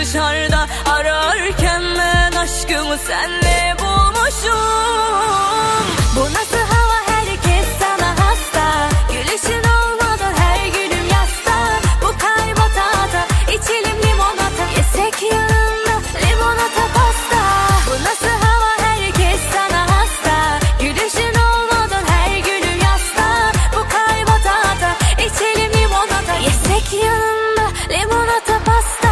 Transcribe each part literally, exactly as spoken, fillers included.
dışarıda ararken ben aşkımı senle bulmuşum. Bu nasıl hava, herkes sana hasta, gülüşün olmadan her günüm yasta. Bu kalba tata, içelim limonata, yesek yanında limonata pasta. Bu nasıl hava, herkes sana hasta, gülüşün olmadan her günüm yasta. Bu kalba tata, içelim limonata, yesek yanında limonata pasta.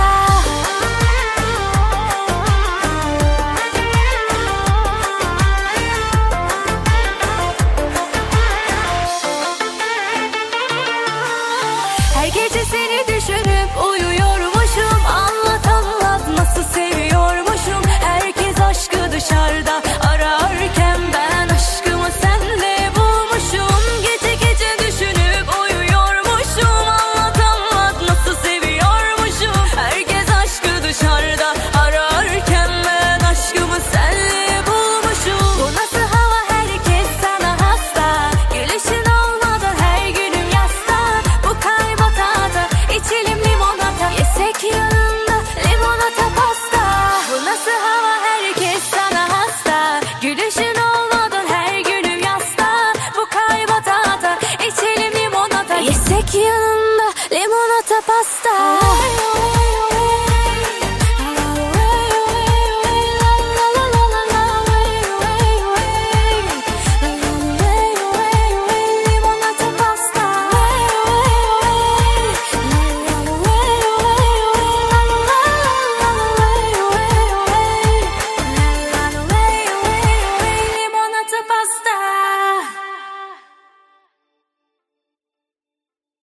Her gece seni düşünüp uyuyormuşum. Anlat anlat nasıl seviyormuşum. Herkes aşkı dışarıda ararken ben aşkımı senle bulmuşum. Gece gece düşünüp uyuyormuşum. Anlat anlat nasıl seviyormuşum. Herkes aşkı dışarıda ararken ben aşkımı senle bulmuşum. Bu nasıl hava, herkes sana hasta, gülüşün olmadan her günüm yasta. Bu kalba tata, içelim limonata, yesek yanında limonata pasta. Bu nasıl hava, herkes sana hasta, gülüşün olmadan her günüm yasta. Bu kalba tata, içelim limonata, yesek yanında limonata pasta.